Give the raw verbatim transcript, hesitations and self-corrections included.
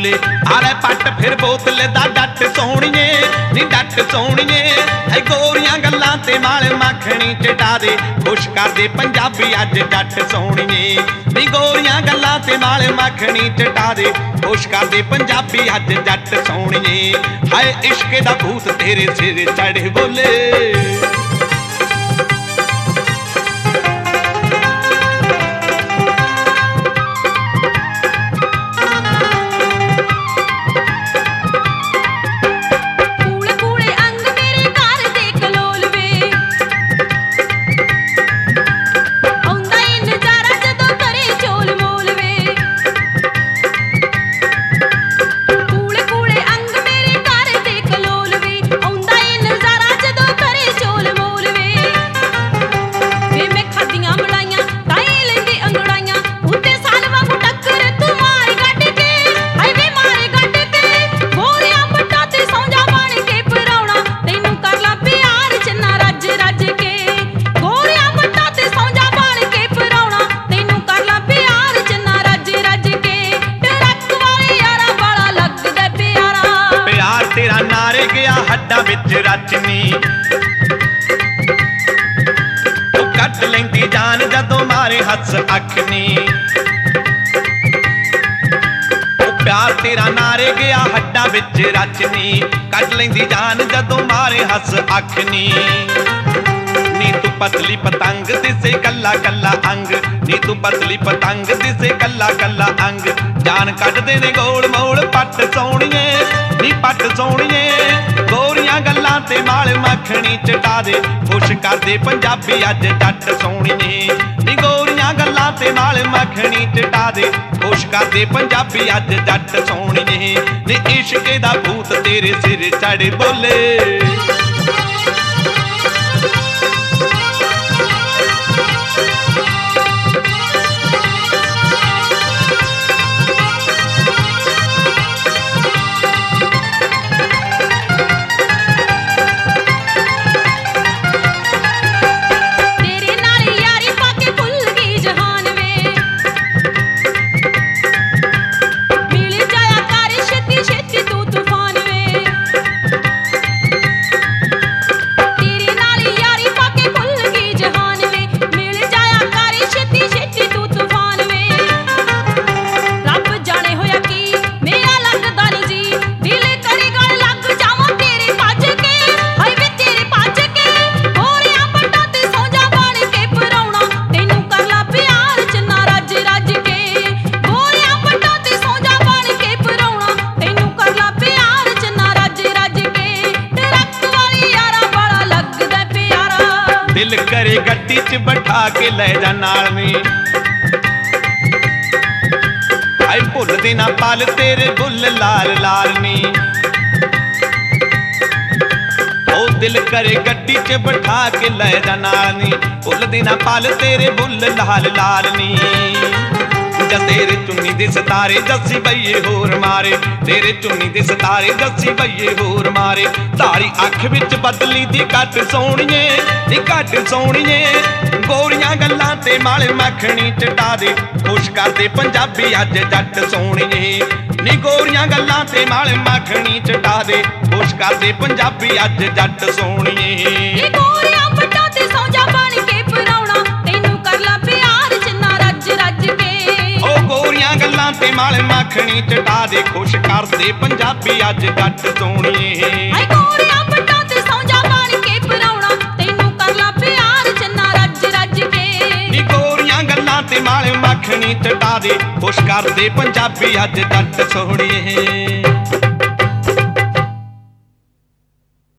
बोले आले पट फिर बोतल दा डट सोहणीए नी डट सोहणीए ऐ गोरियां गल्लां ते माल मखणी चटा दे खुश कर दे पंजाबी अज जट सोहणीए नी गोरियां गल्लां ते माल मखणी चटा दे खुश कर दे पंजाबी अज जट सोहणीए हाय इश्क दा भूत तेरे सिर चढ़े बोले रचनी तू कट लेंदी जान जदों मारे हस अखनी प्यार तेरा नारे गया हड्डा विच रचनी कट लेंदी जान जदों मारे हस अखनी नी तू पतली पतंग दिसे कल्ला कल्ला अंग नी तू पतली पतंग दिसे कल्ला कल्ला अंग जान कट दे ने गोल मोल पट सोहणीए नी पट सोहणीए गोरियां गल्लां ते माल मखणी चटा दे खुश कर दे पंजाबी अज जट सोहणीए नी गोरियां गल्लां ते माल मखणी चटा दे खुश कर दे पंजाबी अज जट सोहणीए नी इश्क दा भूत तेरे सिर चढ़ बोले दिल करे गड्डी च बैठा के ले जा नाल में आई भुल दे ना पल तेरे बुल लाल लाल नी ओ दिल करे गड्डी च बैठा के ले जा नाल नी भुल दे ना पल तेरे बुल लाल लाल नी तेरे चुन्नी दे सितारे दसी बईए होर मारे तेरे चुन्नी दे सितारे दसी बईए होर मारे तारी अख विच बदली दी घट सोहणीए नी घट सोहणीए गोरियां गल्लां ते माल मखणी चटा दे खुश कर दे पंजाबी अज जट सोहणीए नी गोरियां गल्लां ते माल मखणी चटा दे खुश कर दे पंजाबी अज जट सोहणीए गोरियां पट्टां ते सौ जा बन के पराउणा तैनू कर ला प्यार जिन्ना रज रज के गोरियां गल्लां ते माल मखणी चटा दे खुश कर दे पंजाबी अज जट सोहणीए आई गोरियां पट्टां ते सौ जा बन के पराउणा तैनू कर ला प्यार जिन्ना रज रज के नी गोरियां गल्लां ते माल मखणी चटा दे खुश कर दे पंजाबी अज जट सोहणीए।